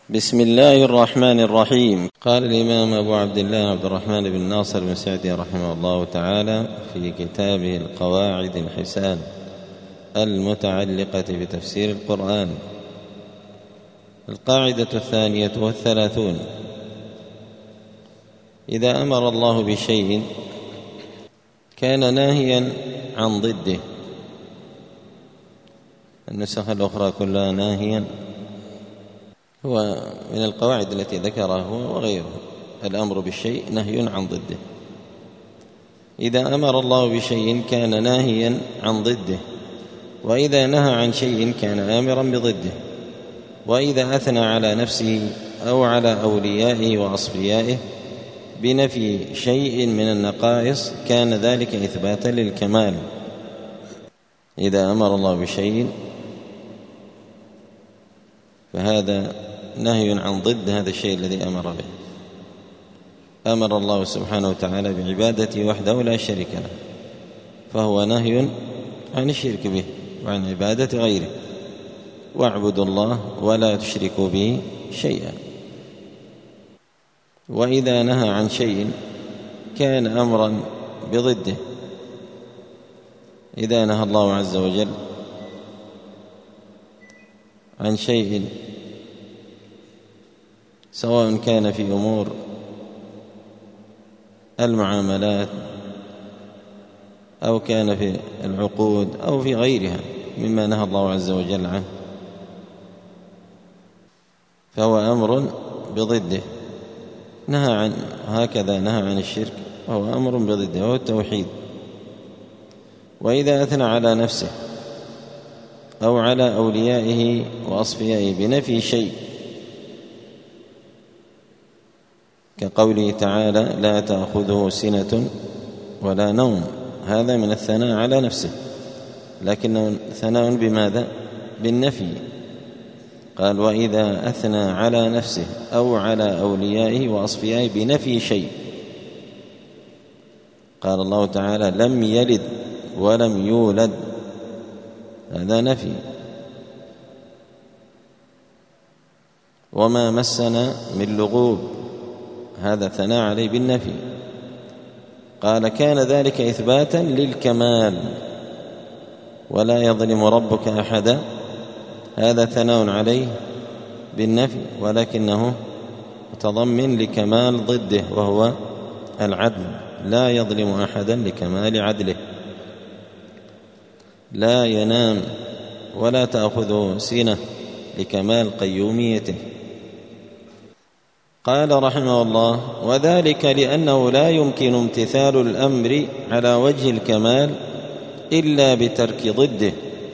بسم الله الرحمن الرحيم. قال الإمام أبو عبد الله عبد الرحمن بن ناصر بن سعدي رحمه الله تعالى في كتابه القواعد الحسان المتعلقة بتفسير القرآن: القاعدة 32: إذا أمر الله بشيء كان ناهيا عن ضده. النسخ الأخرى كلها ناهيا، هو من القواعد التي ذكرها هو وغيره. الأمر بالشيء نهي عن ضده. إذا أمر الله بشيء كان ناهيا عن ضده، وإذا نهى عن شيء كان آمرا بضده. وإذا أثنى على نفسه أو على أوليائه وأصفيائه بنفي شيء من النقائص كان ذلك إثباتا للكمال. إذا أمر الله بشيء فهذا نهي عن ضد هذا الشيء الذي أمر به. أمر الله سبحانه وتعالى بعبادته وحده لا شريك له، فهو نهي عن الشرك به وعن عبادة غيره. واعبدوا الله ولا تشركوا به شيئا. وإذا نهى عن شيء كان أمرا بضده. إذا نهى الله عز وجل عن شيء سواء كان في أمور المعاملات أو كان في العقود أو في غيرها مما نهى الله عز وجل عنه، فهو أمر بضده. هكذا نهى عن الشرك، وهو أمر بضده، وهو التوحيد. وإذا أثنى على نفسه أو على أوليائه وأصفيائه بنفي شيء كقوله تعالى: لا تأخذه سنة ولا نوم، هذا من الثناء على نفسه، لكنه ثناء بماذا؟ بالنفي. قال: وإذا أثنى على نفسه أو على أوليائه وأصفيائه بنفي شيء. قال الله تعالى: لم يلد ولم يولد، هذا نفي. وما مسنا من لغوب، هذا ثناء عليه بالنفي. قال: كان ذلك إثباتا للكمال. ولا يظلم ربك أحدا، هذا ثناء عليه بالنفي، ولكنه متضمن لكمال ضده وهو العدل. لا يظلم أحدا لكمال عدله. لا ينام ولا تأخذه سنة لكمال قيوميته. قال رحمه الله: وذلك لأنه لا يمكن امتثال الأمر على وجه الكمال إلا بترك ضده.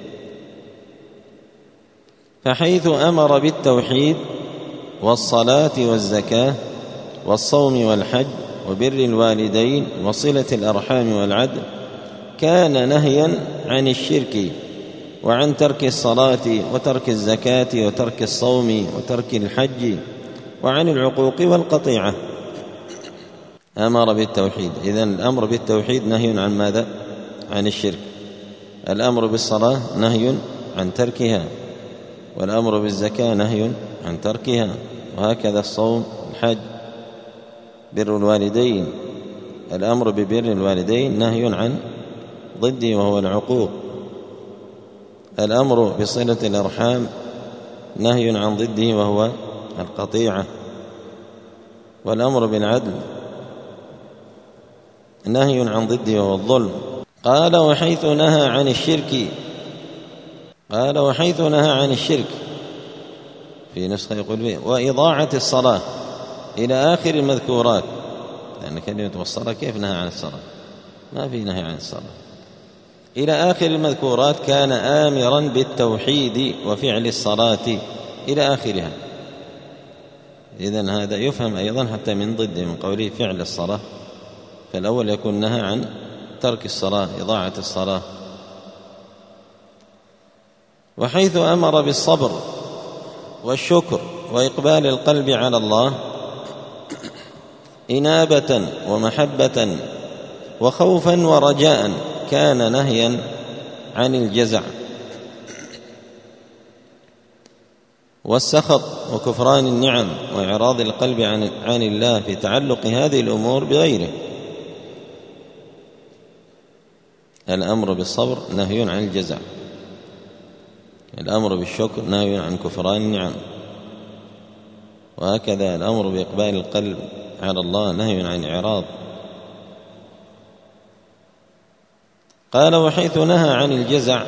فحيث أمر بالتوحيد والصلاة والزكاة والصوم والحج وبر الوالدين وصلة الأرحام والعدل كان نهيا عن الشرك وعن ترك الصلاة وترك الزكاة وترك الصوم وترك الحج وعن العقوق والقطيعة. أمر بالتوحيد، إذن الأمر بالتوحيد نهي عن ماذا؟ عن الشرك. الأمر بالصلاة نهي عن تركها، والأمر بالزكاة نهي عن تركها، وهكذا الصوم، الحج، بر الوالدين. الأمر ببر الوالدين نهي عن ضده وهو العقوق. الأمر بصلة الأرحام نهي عن ضده وهو القطيعة. والأمر بالعدل نهي عن ضده وهو الظلم. قال: وحيث نهى عن الشرك في نسخة يقول به وإضاعة الصلاة إلى آخر المذكورات، لأن كلمة والصلاة كيف نهى عن الصلاة؟ ما في نهي عن الصلاة. إلى آخر المذكورات كان آمرا بالتوحيد وفعل الصلاة إلى آخرها. إذن هذا يفهم أيضا حتى من ضده، من قوله فعل الصلاة، فالأول يكون نهى عن ترك الصلاة، إضاعة الصلاة. وحيث أمر بالصبر والشكر وإقبال القلب على الله إنابة ومحبة وخوفا ورجاء كان نهيا عن الجزع. والسخط وكفران النعم وإعراض القلب عن الله في تعلق هذه الأمور بغيره. الأمر بالصبر نهي عن الجزع، الأمر بالشكر نهي عن كفران النعم، وهكذا الأمر بإقبال القلب على الله نهي عن الإعراض. قال: وحيث نهى عن الجزع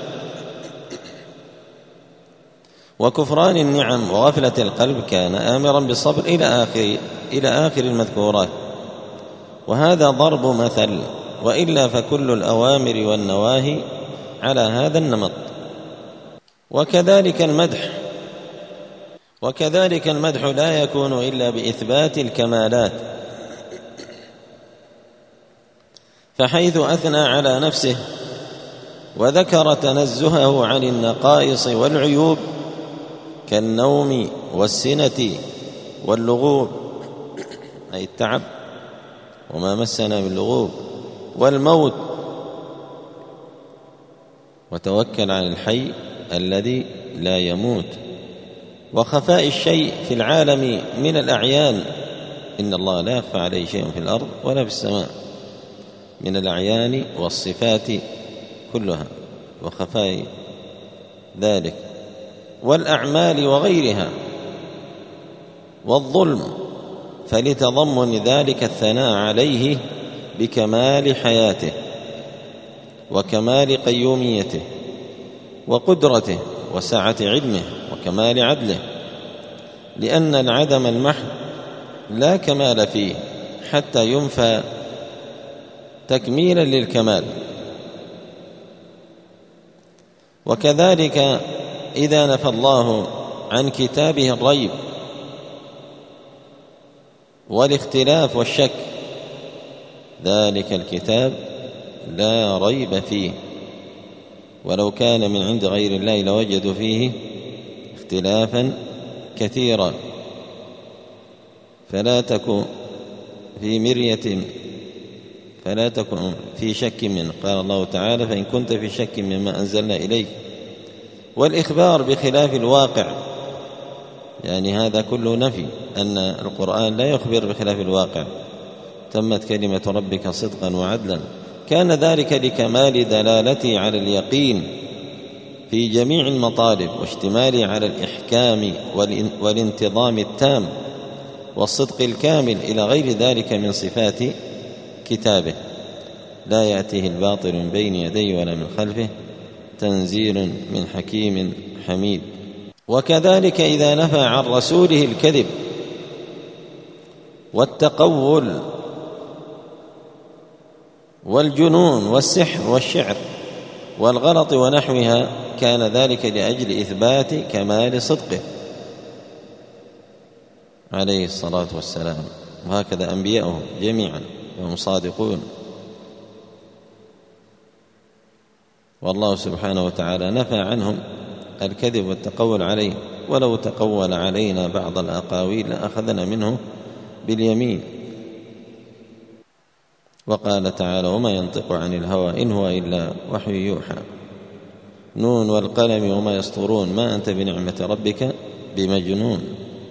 وكفران النعم وغفلة القلب كان آمرا بالصبر إلى آخر المذكورات، وهذا ضرب مثل، وإلا فكل الأوامر والنواهي على هذا النمط. وكذلك المدح لا يكون إلا بإثبات الكمالات، فحيث أثنى على نفسه وذكر تنزهه عن النقائص والعيوب كالنوم والسنة واللغوب، أي التعب وما مسنا باللغوب، والموت، وتوكل على الحي الذي لا يموت، وخفاء الشيء في العالم من الأعيان، إن الله لا يخفى عليه شيء في الأرض ولا في السماء، من الأعيان والصفات كلها وخفاء ذلك، والأعمال وغيرها، والظلم، فلتضمن ذلك الثناء عليه بكمال حياته وكمال قيوميته وقدرته وسعة علمه وكمال عدله، لأن العدم المحض لا كمال فيه حتى ينفى تكميلا للكمال. وكذلك إذا نفى الله عن كتابه الريب والاختلاف والشك، ذلك الكتاب لا ريب فيه، ولو كان من عند غير الله لوجدوا فيه اختلافا كثيرا، فلا تكن في شك منه. قال الله تعالى: فإن كنت في شك مما أنزلنا إليك. والإخبار بخلاف الواقع، يعني هذا كله نفي، أن القرآن لا يخبر بخلاف الواقع، تمت كلمة ربك صدقا وعدلا، كان ذلك لكمال دلالته على اليقين في جميع المطالب، واشتماله على الإحكام والانتظام التام والصدق الكامل إلى غير ذلك من صفات كتابه، لا يأتيه الباطل من بين يديه ولا من خلفه، تنزيل من حكيم حميد. وكذلك إذا نفى عن رسوله الكذب والتقول والجنون والسحر والشعر والغلط ونحوها، كان ذلك لأجل إثبات كمال صدقه عليه الصلاة والسلام، وهكذا أنبياؤه جميعا وهم صادقون. والله سبحانه وتعالى نفى عنهم الكذب والتقول عليه، ولو تقول علينا بعض الأقاويل لأخذنا منه باليمين. وقال تعالى: وما ينطق عن الهوى إن هو إلا وحي يوحى، نون والقلم وما يسطرون، ما أنت بنعمة ربك بمجنون.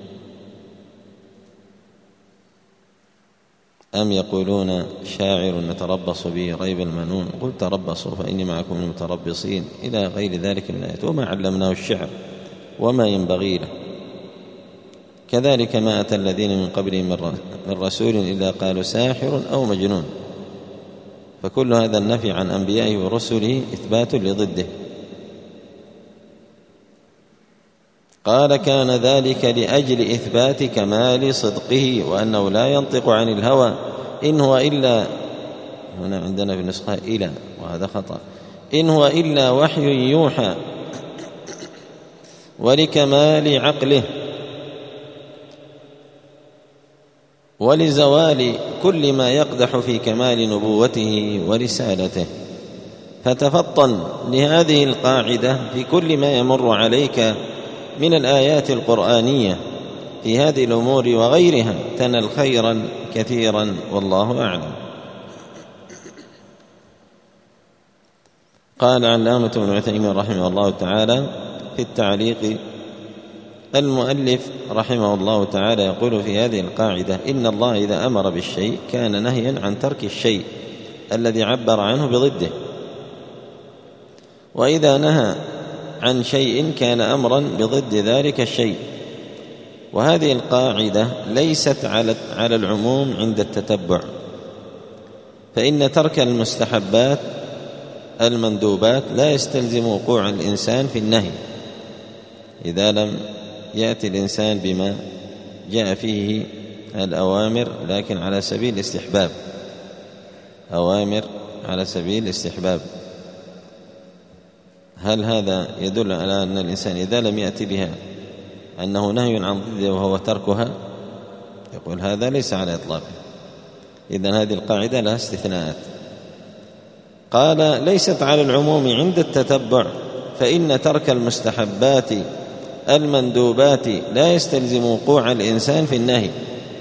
أم يقولون شاعر نتربص به ريب المنون، قل تربصوا فإني معكم من المتربصين، إلى غير ذلك من الآيات. وما علمناه الشعر وما ينبغي له. كذلك ما أتى الذين من قبلهم من رسول إلا قالوا ساحر أو مجنون، فكل هذا النفي عن أنبيائه ورسله إثبات لضده. قال: كان ذلك لأجل إثبات كمال صدقه، وأنه لا ينطق عن الهوى إن هو إلا، هنا عندنا في النسخة إلى، وهذا خطأ، إن هو إلا وحي يوحى، ولكمال عقله ولزوال كل ما يقدح في كمال نبوته ورسالته. فتفطن لهذه القاعدة في كل ما يمر عليك من الآيات القرآنية في هذه الأمور وغيرها، تنل خيرا كثيرا، والله أعلم. قال علامة ابن عثيمين رحمه الله تعالى في التعليق المؤلف رحمه الله تعالى يقول في هذه القاعدة: إن الله إذا أمر بالشيء كان نهيا عن ترك الشيء الذي عبر عنه بضده، وإذا نهى عن شيء كان أمرا بضد ذلك الشيء. وهذه القاعدة ليست على العموم عند التتبع، فإن ترك المستحبات المندوبات لا يستلزم وقوع الإنسان في النهي إذا لم يأتي الإنسان بما جاء فيه الأوامر، لكن على سبيل الاستحباب، أوامر على سبيل الاستحباب. هل هذا يدل على أن الإنسان إذا لم يأتي بها أنه نهي عن ضده وهو تركها؟ يقول هذا ليس على إطلاقه. إذن هذه القاعدة لها استثناءات. قال: ليست على العموم عند التتبع، فإن ترك المستحبات المندوبات لا يستلزم وقوع الإنسان في النهي.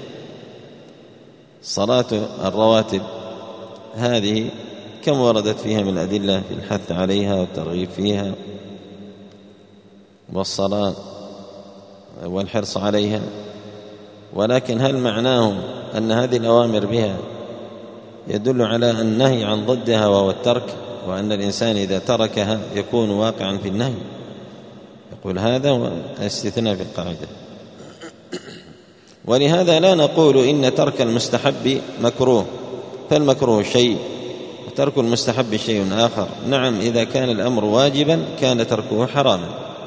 صلاة الرواتب هذه كم وردت فيها من الأدلة في الحث عليها والترغيب فيها والصلاة والحرص عليها، ولكن هل معناه أن هذه الأوامر بها يدل على النهي عن ضدها وهو الترك، وأن الإنسان إذا تركها يكون واقعا في النهي؟ يقول هذا هو الاستثناء في القاعدة. ولهذا لا نقول إن ترك المستحب مكروه، فالمكروه شيء وترك المستحب شيء آخر. نعم، إذا كان الأمر واجبا كان تركه حراما،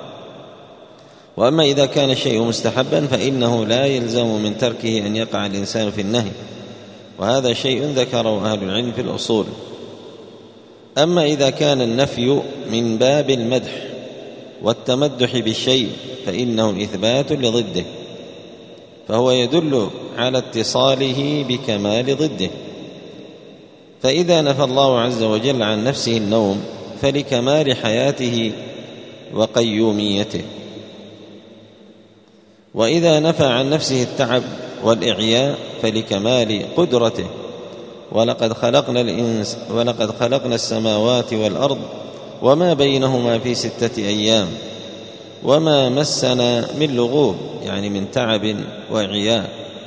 وأما إذا كان الشيء مستحبا فإنه لا يلزم من تركه أن يقع الإنسان في النهي، وهذا شيء ذكره أهل العلم في الأصول. أما إذا كان النفي من باب المدح والتمدح بالشيء فإنه إثبات لضده، فهو يدل على اتصاله بكمال ضده. فإذا نفى الله عز وجل عن نفسه النوم فلكمال حياته وقيوميته، وإذا نفى عن نفسه التعب والإعياء فلكمال قدرته. ولقد خلقنا السماوات والأرض وما بينهما في 6 أيام وما مسنا من لغوب، يعني من تعب وإعياء،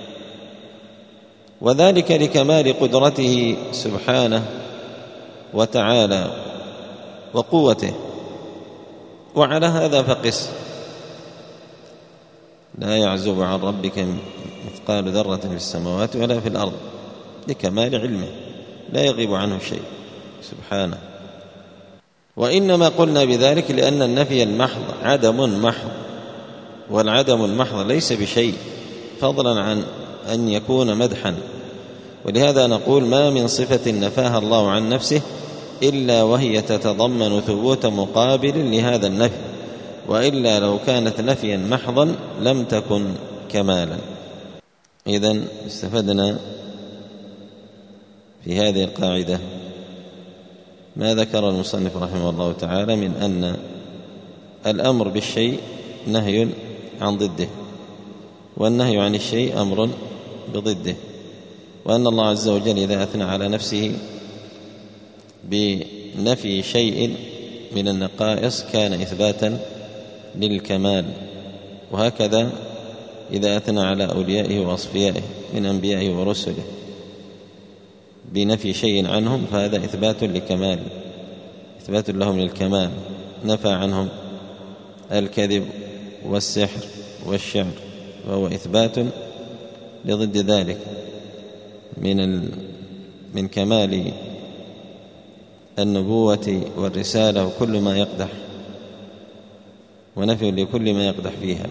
وذلك لكمال قدرته سبحانه وتعالى وقوته. وعلى هذا فقس: لا يعزب عن ربك مثقال ذرة في السماوات ولا في الأرض، لكمال علمه لا يغيب عنه شيء سبحانه. وإنما قلنا بذلك لأن النفي المحض عدم محض، والعدم المحض ليس بشيء فضلا عن أن يكون مدحا. ولهذا نقول: ما من صفة نفاها الله عن نفسه إلا وهي تتضمن ثبوت مقابل لهذا النفي، وإلا لو كانت نفيا محضا لم تكن كمالا. إذن استفدنا في هذه القاعدة ما ذكر المصنف رحمه الله تعالى من أن الأمر بالشيء نهي عن ضده، والنهي عن الشيء أمر بضده، وأن الله عز وجل إذا أثنى على نفسه بنفي شيء من النقائص كان إثباتا للكمال، وهكذا إذا أثنى على أوليائه وأصفيائه من أنبيائه ورسله بنفي شيء عنهم فهذا إثبات لكمال، إثبات لهم للكمال. نفى عنهم الكذب والسحر والشعر، وهو إثبات لضد ذلك من كمال النبوة والرسالة وكل ما يقدح، ونفي لكل ما يقدح فيها،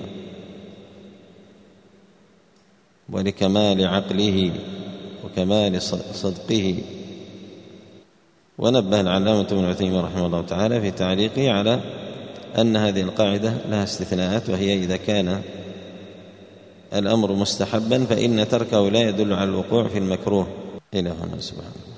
ولكمال عقله وكمال صدقه. ونبه العلامة ابن عثيمين رحمه الله تعالى في تعليقه على أن هذه القاعدة لها استثناءات، وهي إذا كان الأمر مستحبا فإن تركه لا يدل على الوقوع في المكروه. إلى هنا سبحانه.